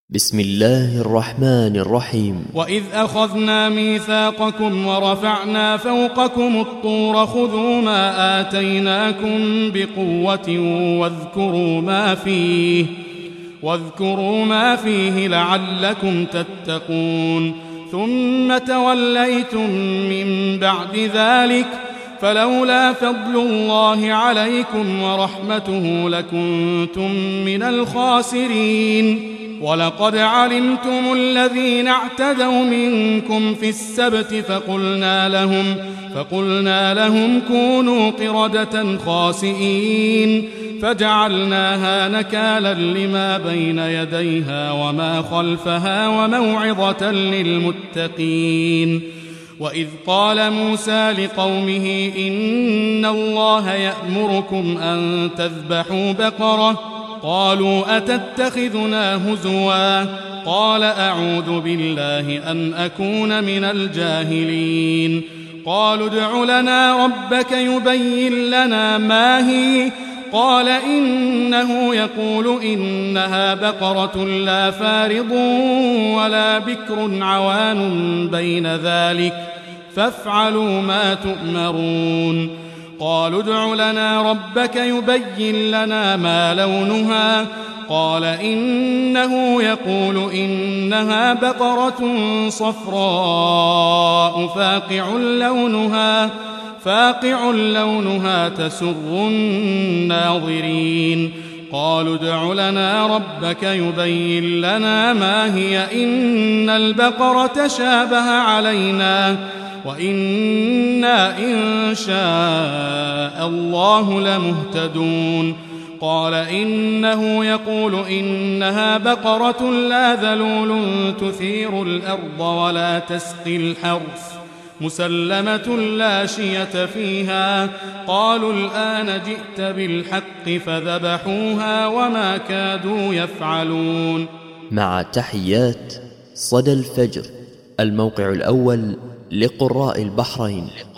بسم الله الرحمن الرحيم. وإذ أخذنا ميثاقكم ورفعنا فوقكم الطور خذوا ما آتيناكم بقوة واذكروا ما فيه لعلكم تتقون ثم توليتم من بعد ذلك فلولا فضل الله عليكم ورحمته لكنتم من الخاسرين. ولقد علمتم الذين اعتدوا منكم في السبت فقلنا لهم كونوا قردة خاسئين فجعلناها نكالا لما بين يديها وما خلفها وموعظة للمتقين. وإذ قال موسى لقومه إن الله يأمركم أن تذبحوا بقرة قالوا أتتخذنا هزوا قال أعوذ بالله أن أكون من الجاهلين. قالوا ادع لنا ربك يبين لنا ما هي قال إنه يقول إنها بقرة لا فارض ولا بكر عوان بين ذلك فافعلوا ما تؤمرون. قالوا ادع لنا ربك يبين لنا ما لونها قال إنه يقول إنها بقرة صفراء فاقع لونها تسر الناظرين. قالوا ادع لنا ربك يبين لنا ما هي إن البقرة شابه علينا وإنا إن شاء الله لمهتدون. قال إنه يقول إنها بقرة لا ذلول تثير الأرض ولا تسقي الحرث مسلمة لا شية فيها. قالوا الآن جئت بالحق فذبحوها وما كادوا يفعلون. مع تحيات صدى الفجر، الموقع الأول لقراء البحرين.